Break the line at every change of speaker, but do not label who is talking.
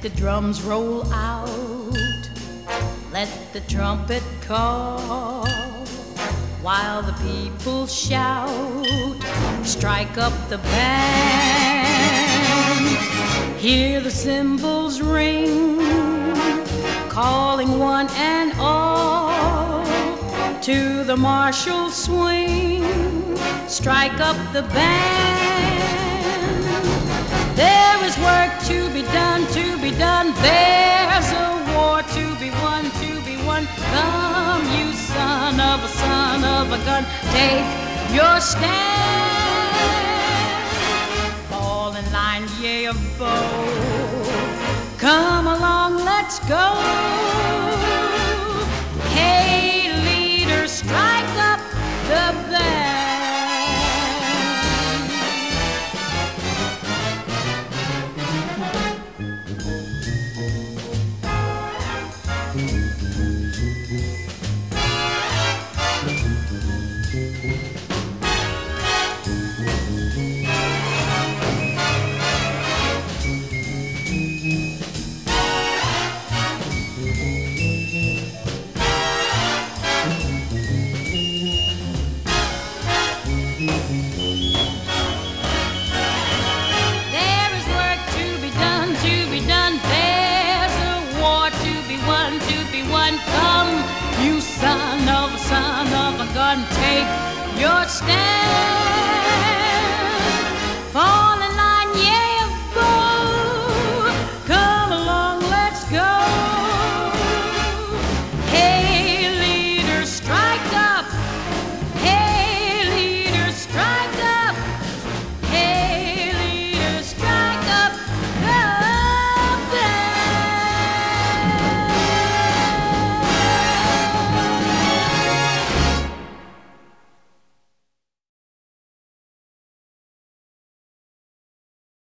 the drums roll out, let the trumpet call, while the people shout, strike up the band. Hear the cymbals ring, calling one and all to the martial swing, strike up the band. There is work to be done, to be done. There's a war to be won, to be won. Come, you son of a gun, take your stand. Fall in line, yea, a bow. Come along, let's go. Hey, leader, strike up the band. Son of a gun, take your stand. For